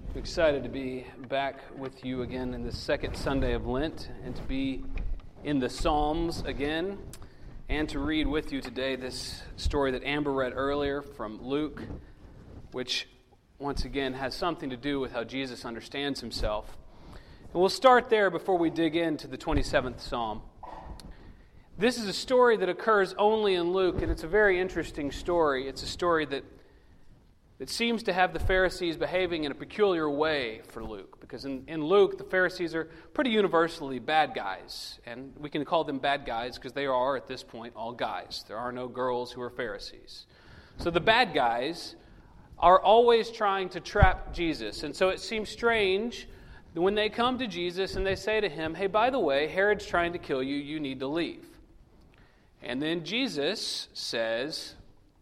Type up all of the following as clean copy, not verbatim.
Excited to be back with you again in the second Sunday of Lent and to be in the Psalms again and to read with you today this story that Amber read earlier from Luke, which once again has something to do with how Jesus understands himself. And we'll start there before we dig into the 27th Psalm. This is a story that occurs only in Luke, and it's a very interesting story. It's a story that seems to have the Pharisees behaving in a peculiar way for Luke. Because in Luke, the Pharisees are pretty universally bad guys. And we can call them bad guys because they are, at this point, all guys. There are no girls who are Pharisees. So the bad guys are always trying to trap Jesus. And so it seems strange that when they come to Jesus and they say to him, hey, by the way, Herod's trying to kill you, you need to leave. And then Jesus says,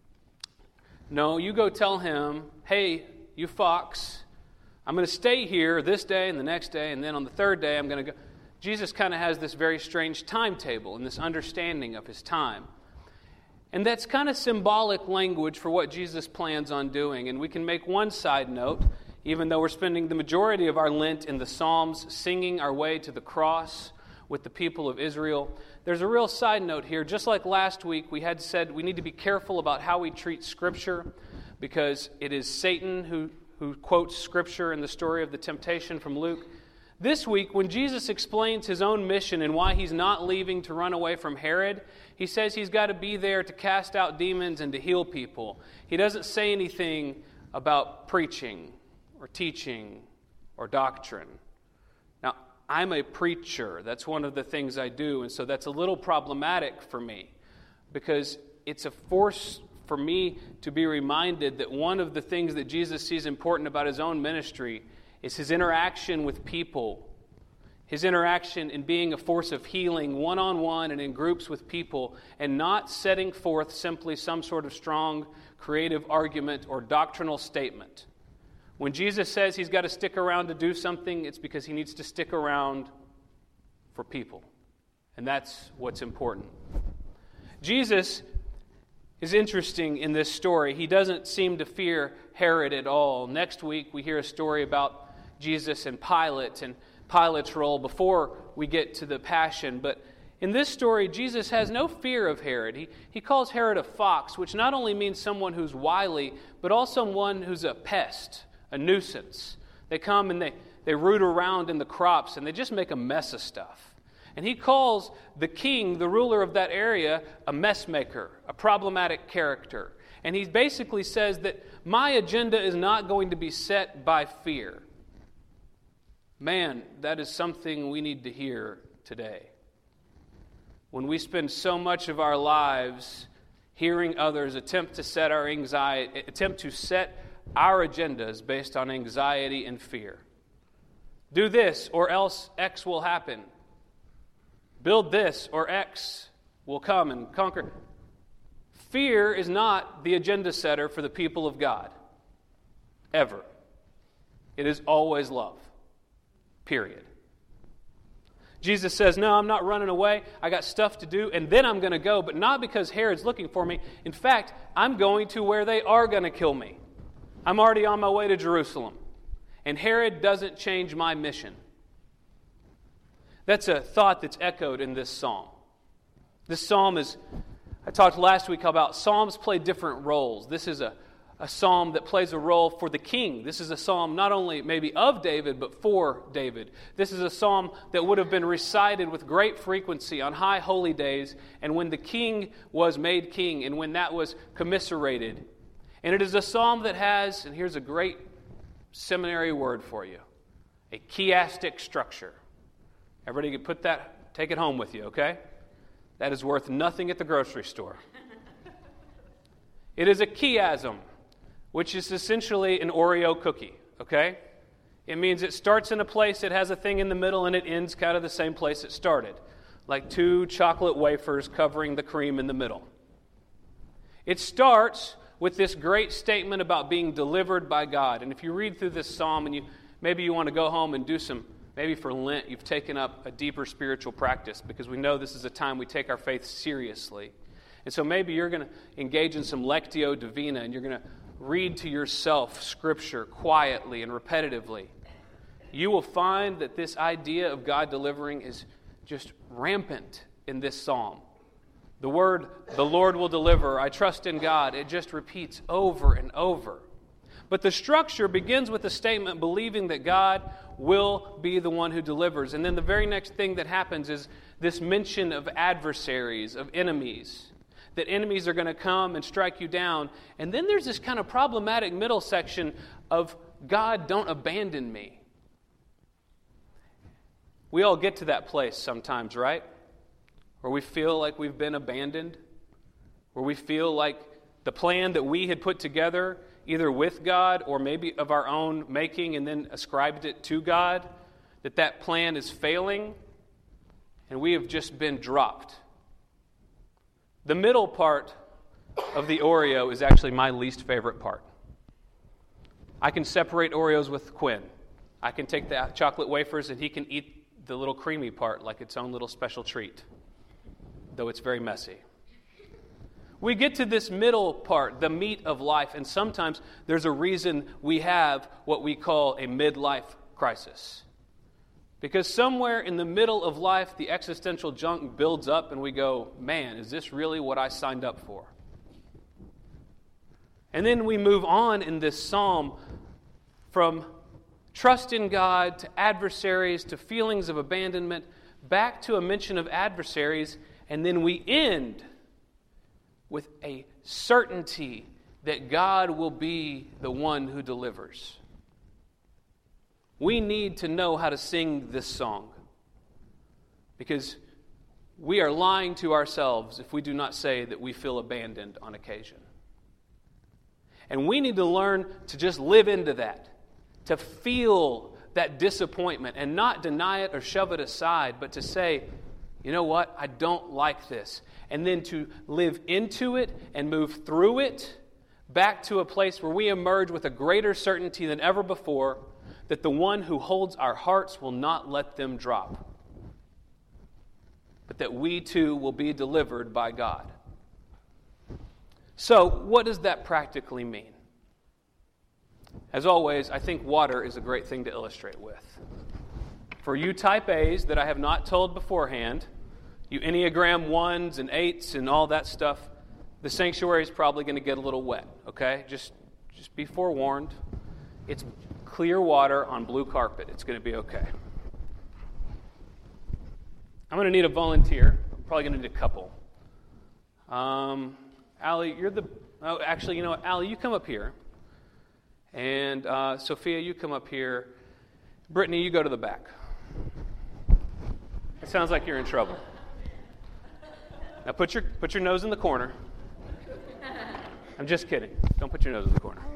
no, you go tell him, hey, you fox, I'm going to stay here this day and the next day, and then on the third day I'm going to go. Jesus kind of has this very strange timetable and this understanding of his time. And that's kind of symbolic language for what Jesus plans on doing. And we can make one side note, even though we're spending the majority of our Lent in the Psalms singing our way to the cross with the people of Israel. There's a real side note here. Just like last week, we had said we need to be careful about how we treat Scripture because it is Satan who quotes Scripture in the story of the temptation from Luke. This week, when Jesus explains his own mission and why he's not leaving to run away from Herod, he says he's got to be there to cast out demons and to heal people. He doesn't say anything about preaching or teaching or doctrine. Now, I'm a preacher. That's one of the things I do. And so that's a little problematic for me because it's a force for me to be reminded that one of the things that Jesus sees important about his own ministry is his interaction with people, his interaction in being a force of healing one-on-one and in groups with people and not setting forth simply some sort of strong creative argument or doctrinal statement. When Jesus says he's got to stick around to do something, it's because he needs to stick around for people. And that's what's important. Jesus is interesting in this story. He doesn't seem to fear Herod at all. Next week, we hear a story about Jesus and Pilate's role before we get to the Passion. But in this story, Jesus has no fear of Herod. He calls Herod a fox, which not only means someone who's wily, but also one who's a pest, a nuisance. They come and they root around in the crops and they just make a mess of stuff. And he calls the king, the ruler of that area, a mess maker, a problematic character. And he basically says that my agenda is not going to be set by fear. Man, that is something we need to hear today. When we spend so much of our lives hearing others attempt to set our agendas based on anxiety and fear. Do this or else X will happen. Build this or X will come and conquer. Fear is not the agenda setter for the people of God. Ever. It is always love. Period. Jesus says, no, I'm not running away. I got stuff to do, and then I'm going to go, but not because Herod's looking for me. In fact, I'm going to where they are going to kill me. I'm already on my way to Jerusalem. And Herod doesn't change my mission. That's a thought that's echoed in this psalm. This psalm I talked last week about psalms play different roles. This is a psalm that plays a role for the king. This is a psalm not only maybe of David, but for David. This is a psalm that would have been recited with great frequency on high holy days and when the king was made king and when that was commiserated. And it is a psalm that has, and here's a great seminary word for you, a chiastic structure. Everybody can put that, take it home with you, okay? That is worth nothing at the grocery store. It is a chiasm, which is essentially an Oreo cookie, okay? It means it starts in a place, it has a thing in the middle, and it ends kind of the same place it started, like two chocolate wafers covering the cream in the middle. It starts with this great statement about being delivered by God. And if you read through this psalm and maybe you want to go home and do some, maybe for Lent, you've taken up a deeper spiritual practice because we know this is a time we take our faith seriously. And so maybe you're going to engage in some Lectio Divina and you're going to read to yourself Scripture quietly and repetitively, you will find that this idea of God delivering is just rampant in this psalm. The word, the Lord will deliver, I trust in God, it just repeats over and over. But the structure begins with a statement believing that God will be the one who delivers. And then the very next thing that happens is this mention of adversaries, of enemies. That enemies are going to come and strike you down. And then there's this kind of problematic middle section of God, don't abandon me. We all get to that place sometimes, right? Where we feel like we've been abandoned. Where we feel like the plan that we had put together, either with God or maybe of our own making and then ascribed it to God, that plan is failing and we have just been dropped. The middle part of the Oreo is actually my least favorite part. I can separate Oreos with Quinn. I can take the chocolate wafers and he can eat the little creamy part like its own little special treat, though it's very messy. We get to this middle part, the meat of life, and sometimes there's a reason we have what we call a midlife crisis. Because somewhere in the middle of life, the existential junk builds up and we go, man, is this really what I signed up for? And then we move on in this psalm from trust in God to adversaries to feelings of abandonment, back to a mention of adversaries, and then we end with a certainty that God will be the one who delivers. We need to know how to sing this song because we are lying to ourselves if we do not say that we feel abandoned on occasion. And we need to learn to just live into that, to feel that disappointment and not deny it or shove it aside, but to say, you know what, I don't like this. And then to live into it and move through it back to a place where we emerge with a greater certainty than ever before that the one who holds our hearts will not let them drop, but that we too will be delivered by God. So, what does that practically mean? As always, I think water is a great thing to illustrate with. For you type A's that I have not told beforehand, you Enneagram 1s and 8s and all that stuff, the sanctuary is probably going to get a little wet, okay? Just be forewarned. It's clear water on blue carpet. It's going to be okay. I'm going to need a volunteer. I'm probably going to need a couple. Allie, you're the... Oh, actually, you know what? Allie, you come up here. And Sophia, you come up here. Brittany, you go to the back. It sounds like you're in trouble. Now put your nose in the corner. I'm just kidding. Don't put your nose in the corner.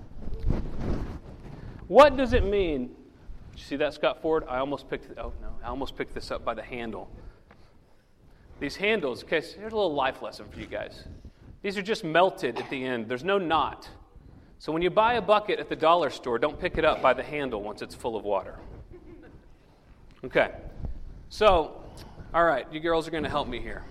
What does it mean? Did you see that, Scott Ford? I almost picked this up by the handle. These handles, okay, so here's a little life lesson for you guys. These are just melted at the end. There's no knot. So when you buy a bucket at the dollar store, don't pick it up by the handle once it's full of water. Okay. So, all right, you girls are going to help me here.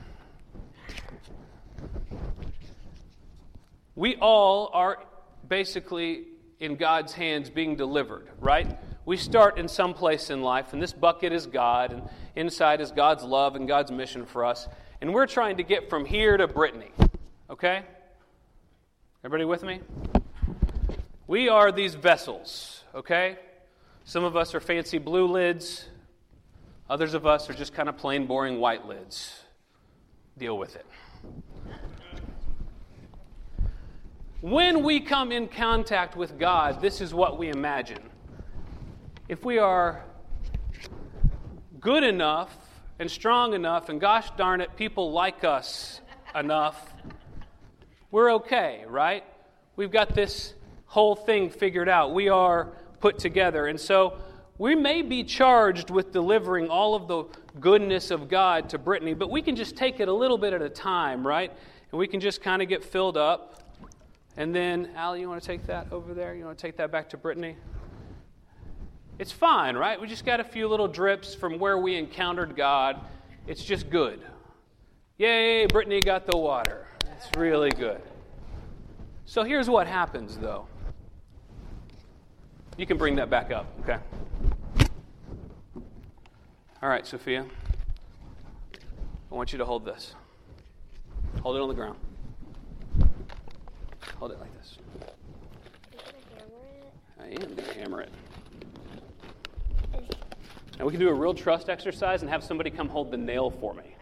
We all are basically in God's hands being delivered, right? We start in some place in life, and this bucket is God, and inside is God's love and God's mission for us. And we're trying to get from here to Brittany, okay? Everybody with me? We are these vessels, okay? Some of us are fancy blue lids. Others of us are just kind of plain, boring white lids. Deal with it. When we come in contact with God, this is what we imagine. If we are good enough and strong enough, and gosh darn it, people like us enough, we're okay, right? We've got this whole thing figured out. We are put together. And so we may be charged with delivering all of the goodness of God to Brittany, but we can just take it a little bit at a time, right? And we can just kind of get filled up. And then, Allie, you want to take that over there? You want to take that back to Brittany? It's fine, right? We just got a few little drips from where we encountered God. It's just good. Yay, Brittany got the water. It's really good. So here's what happens, though. You can bring that back up, okay? All right, Sophia. I want you to hold this. Hold it on the ground. Hold it like this. I am going to hammer it. And we can do a real trust exercise and have somebody come hold the nail for me.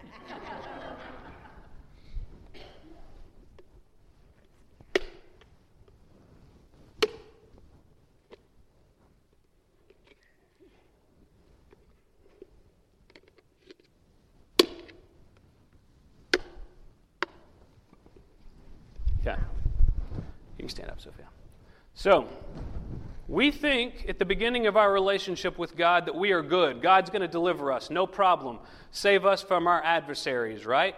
Okay. You can stand up, Sophia. So, we think at the beginning of our relationship with God that we are good. God's going to deliver us, no problem. Save us from our adversaries, right?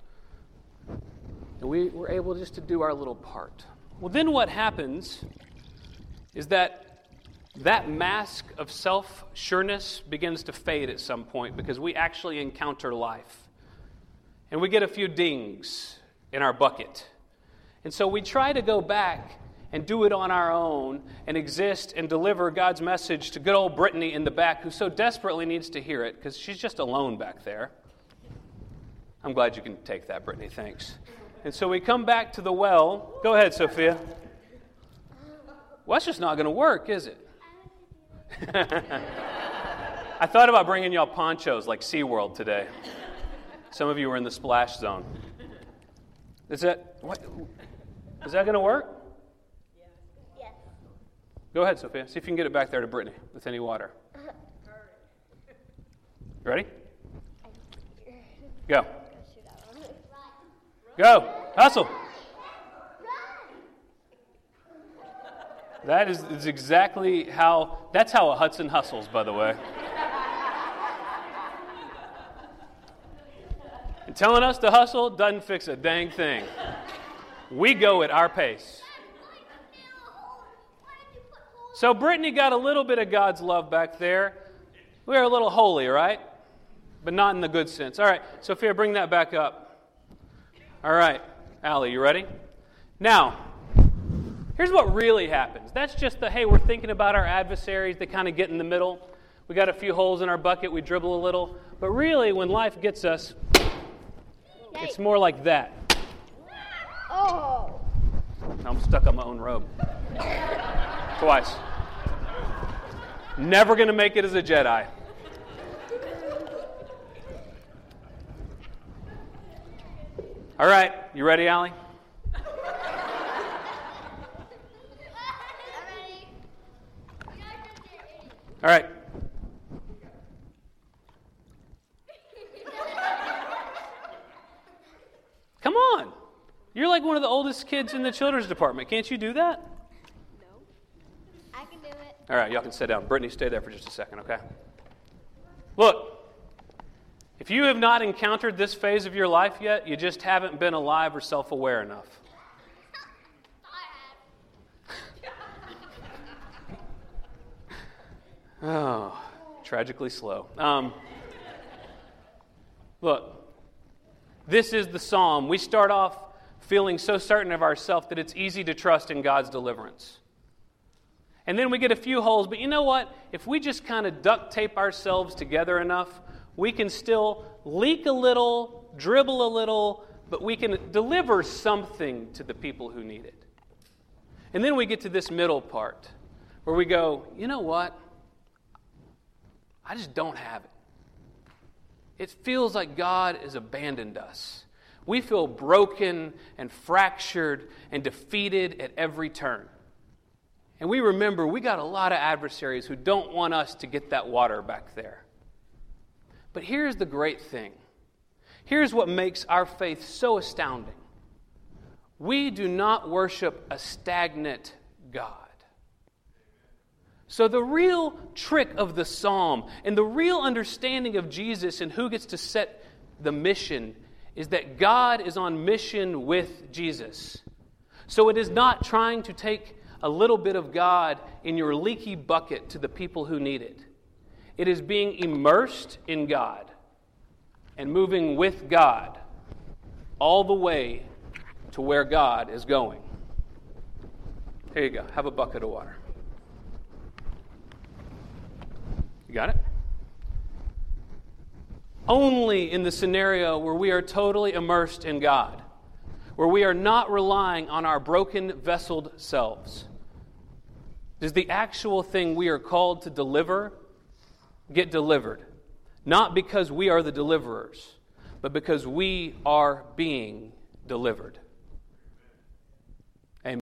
And we're able just to do our little part. Well, then what happens is that mask of self-sureness begins to fade at some point because we actually encounter life. And we get a few dings in our bucket. And so we try to go back and do it on our own and exist and deliver God's message to good old Brittany in the back who so desperately needs to hear it because she's just alone back there. I'm glad you can take that, Brittany. Thanks. And so we come back to the well. Go ahead, Sophia. Well, that's just not going to work, is it? I thought about bringing y'all ponchos like SeaWorld today. Some of you were in the splash zone. Is that going to work? Yes. Go ahead, Sophia. See if you can get it back there to Brittany with any water. Ready? Go. Go. Hustle. That is exactly that's how a Hudson hustles, by the way. And telling us to hustle doesn't fix a dang thing. We go at our pace. So Brittany got a little bit of God's love back there. We are a little holy, right? But not in the good sense. All right, Sophia, bring that back up. All right, Allie, you ready? Now, here's what really happens. That's just hey, we're thinking about our adversaries. They kind of get in the middle. We got a few holes in our bucket. We dribble a little. But really, when life gets us, it's more like that. Oh. I'm stuck on my own robe. Twice. Never going to make it as a Jedi. All right, you ready, Allie? All right. Come on. You're like one of the oldest kids in the children's department. Can't you do that? No. I can do it. All right, y'all can sit down. Brittany, stay there for just a second, okay? Look, if you have not encountered this phase of your life yet, you just haven't been alive or self-aware enough. Oh, tragically slow. Look, this is the psalm. We start off feeling so certain of ourselves that it's easy to trust in God's deliverance. And then we get a few holes, but you know what? If we just kind of duct tape ourselves together enough, we can still leak a little, dribble a little, but we can deliver something to the people who need it. And then we get to this middle part where we go, you know what? I just don't have it. It feels like God has abandoned us. We feel broken and fractured and defeated at every turn. And we remember we got a lot of adversaries who don't want us to get that water back there. But here's the great thing. Here's what makes our faith so astounding. We do not worship a stagnant God. So the real trick of the psalm and the real understanding of Jesus and who gets to set the mission is that God is on mission with Jesus. So it is not trying to take a little bit of God in your leaky bucket to the people who need it. It is being immersed in God and moving with God all the way to where God is going. Here you go. Have a bucket of water. You got it? Only in the scenario where we are totally immersed in God, where we are not relying on our broken, vesseled selves, does the actual thing we are called to deliver get delivered. Not because we are the deliverers, but because we are being delivered.